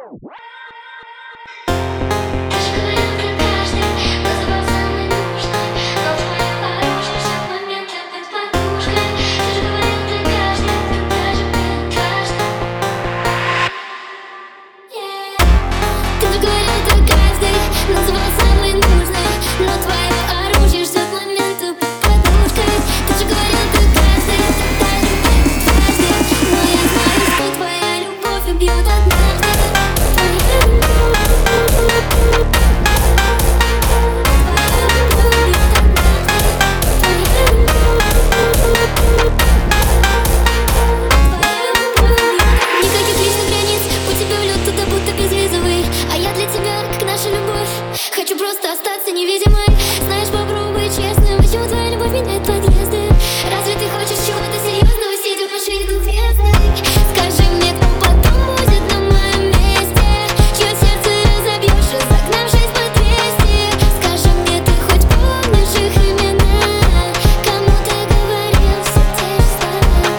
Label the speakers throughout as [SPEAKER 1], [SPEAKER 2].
[SPEAKER 1] Хочу просто остаться невидимой. Знаешь, попробуй честно. Почему твоя любовь меняет подъезды? Разве ты хочешь чего-то серьезного, сидя в машине двухместной? Скажи мне, кто потом будет на моем месте, чье сердце разобьешь, разогнавшись по 200? Скажи мне, ты хоть помнишь их имена? Кому ты говорил все те же слова?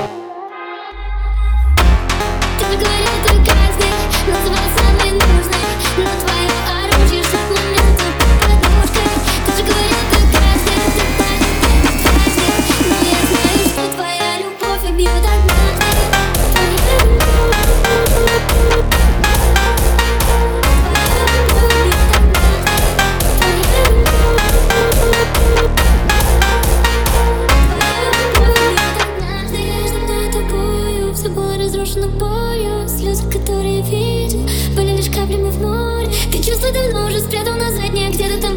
[SPEAKER 1] Ты мне говорил, ты каждый называл самый нужный, но твое оружие в момент подушкой. Ты же говорил, ты каждый, ты каждый, но я знаю, что твоя любовь убьет однажды. Между мной и тобою все было разрушено болью. Слезы, которые видел, были лишь каплями в море. Ты чувства давно уже спрятал на заднее, где-то там